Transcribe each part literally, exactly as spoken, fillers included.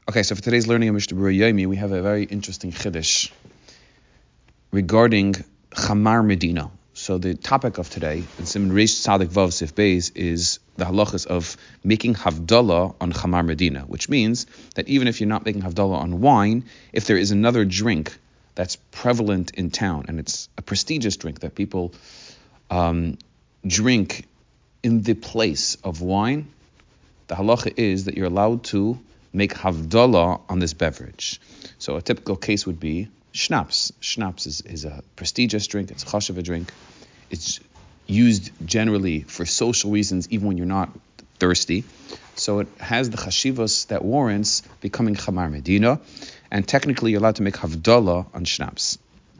Okay, so for today's learning of Mishnah Berurah Yomi, we have a very interesting chiddush regarding Chamar Medina. So the topic of today, in Siman Reish Tzadik Vav Sif Beis, is the halachas of making Havdalah on Chamar Medina, which means that even if you're not making Havdalah on wine, if there is another drink that's prevalent in town, and it's a prestigious drink that people um, drink in the place of wine, the halacha is that you're allowed to make Havdalah on this beverage. So a typical case would be schnapps. Schnapps is, is a prestigious drink, it's a chashuv drink. It's used generally for social reasons, even when you're not thirsty. So it has the chashivos that warrants becoming Chamar Medina, and technically you're allowed to make Havdalah on schnapps.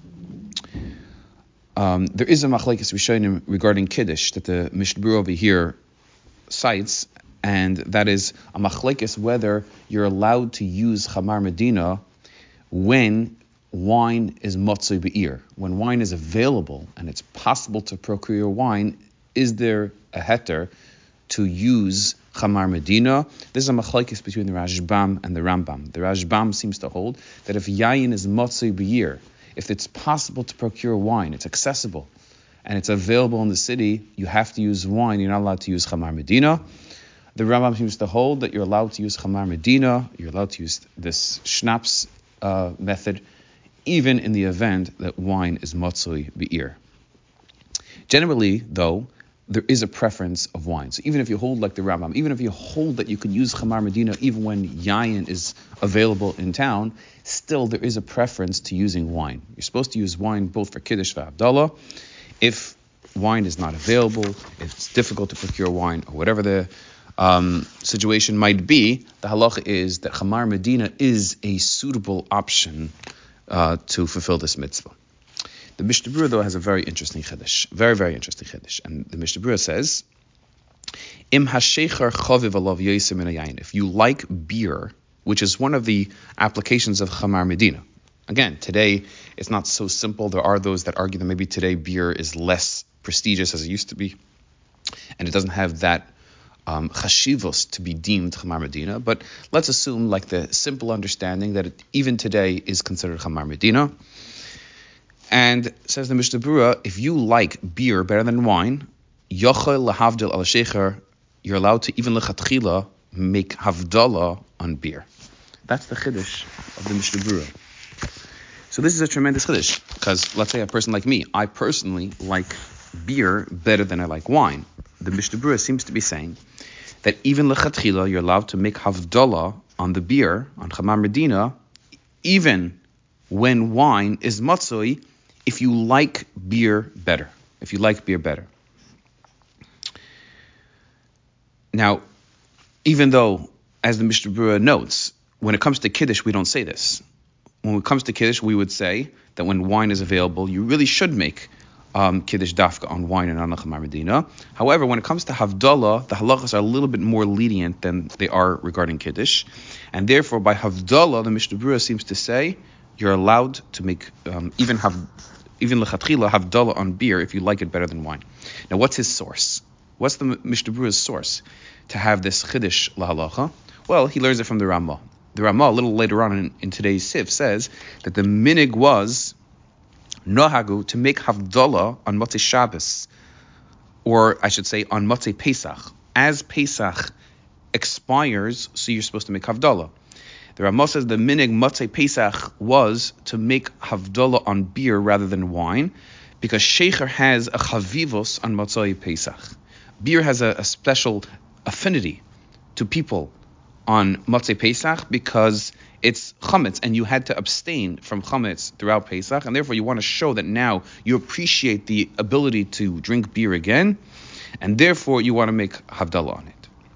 Um, there is a machlekes rishonim regarding Kiddush that the Mishnah Berurah over here cites, and that is a machlekes whether you're allowed to use Chamar Medina when wine is motzei be'ir. When wine is available and it's possible to procure wine, is there a heter to use Chamar Medina? This is a machlekes between the Rashbam and the Rambam. The Rashbam seems to hold that if yayin is motzei be'ir, if it's possible to procure wine, it's accessible, and it's available in the city, you have to use wine, you're not allowed to use Chamar Medina. The Rambam seems to hold that you're allowed to use Chamar Medina, you're allowed to use this schnapps uh, method, even in the event that wine is motzei be'ir. Generally, though, there is a preference of wine. So even if you hold like the Rambam, even if you hold that you could use Chamar Medina even when yayin is available in town, still there is a preference to using wine. You're supposed to use wine both for Kiddush and Havdalah. If wine is not available, if it's difficult to procure wine, or whatever the um, situation might be, the halacha is that Chamar Medina is a suitable option uh, to fulfill this mitzvah. The Mishnah Berurah, though, has a very interesting chiddush, very, very interesting chiddush. And the Mishnah Berurah says, Im hashecher chaviv alav yosem min hayayin. If you like beer, which is one of the applications of Chamar Medina. Again, today, it's not so simple. There are those that argue that maybe today beer is less prestigious as it used to be, and it doesn't have that um, chashivos to be deemed Chamar Medina. But let's assume, like the simple understanding, that it, even today is considered Chamar Medina. And says the Mishnah Berurah, if you like beer better than wine, yochel lahavdil al shecher, you're allowed to even lechatchila make havdalah on beer. That's the chiddush of the Mishnah Berurah. So this is a tremendous chiddush, because let's say a person like me, I personally like beer better than I like wine. The Mishnah Berurah seems to be saying that even lechatchila, you're allowed to make havdalah on the beer, on Chamar Medina, even when wine is motzei, if you like beer better. If you like beer better. Now, even though, as the Mishnah Berurah notes, when it comes to Kiddush, we don't say this. When it comes to Kiddush, we would say that when wine is available, you really should make um, Kiddush dafka on wine and on Chamar Medina. However, when it comes to Havdalah, the halachas are a little bit more lenient than they are regarding Kiddush. And therefore, by Havdalah, the Mishnah Berurah seems to say, you're allowed to make um, even have even lechatchila havdalah on beer if you like it better than wine. Now, what's his source? What's the Mishnah Berurah's source to have this chiddush lahalacha? Well, he learns it from the Ramah. The Ramah, a little later on in, in today's sif, says that the minig was nohagu to make havdalah on Motzei Shabbos, or I should say on Motzei Pesach. As Pesach expires, so you're supposed to make havdalah. The Ramah says the minig Motzei Pesach was to make Havdalah on beer rather than wine, because Shecher has a chavivos on Motzei Pesach. Beer has a, a special affinity to people on Motzei Pesach because it's chametz, and you had to abstain from chametz throughout Pesach, and therefore you want to show that now you appreciate the ability to drink beer again, and therefore you want to make Havdalah on it.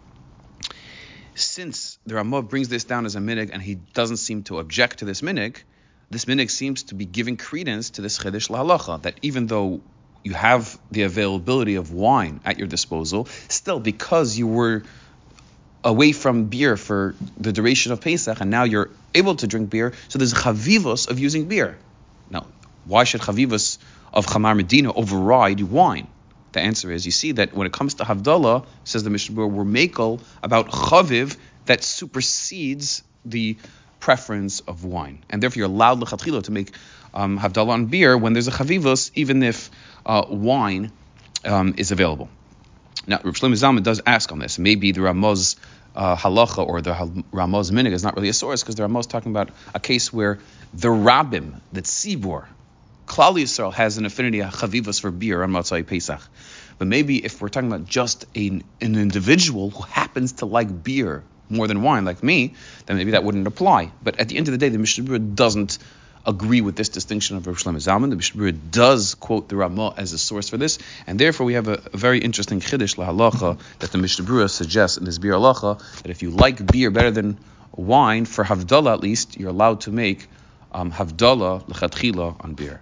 Since the Ramah brings this down as a minig, and he doesn't seem to object to this minig, this minig seems to be giving credence to this chiddush lahalacha, that even though you have the availability of wine at your disposal, still because you were away from beer for the duration of Pesach, and now you're able to drink beer, so there's chavivos of using beer. Now, why should chavivos of Chamar Medina override wine? The answer is, you see that when it comes to Havdalah, says the Mishnah Berurah, we're makel about chaviv that supersedes the preference of wine, and therefore you're allowed lechatchila to make um, havdalah on beer when there's a chavivus, even if uh, wine um, is available. Now, Reb Shlomo Zalman does ask on this. Maybe the Ramaz uh, halacha or the Ramaz minig is not really a source, because the Ramaz is talking about a case where the Rabbim, the Tzibor, Klal Yisrael has an affinity, a chavivus for beer on Matzai Pesach. But maybe if we're talking about just a, an individual who happens to like beer more than wine, like me, then maybe that wouldn't apply. But at the end of the day, the Mishnah Berurah doesn't agree with this distinction of Reb Shlomo Zalman. The Mishnah Berurah does quote the Ramah as a source for this, and therefore we have a, a very interesting chiddush lahalacha that the Mishnah Berurah suggests in this beer halacha, that if you like beer better than wine, for havdalah at least, you're allowed to make um, havdalah lechatchila on beer.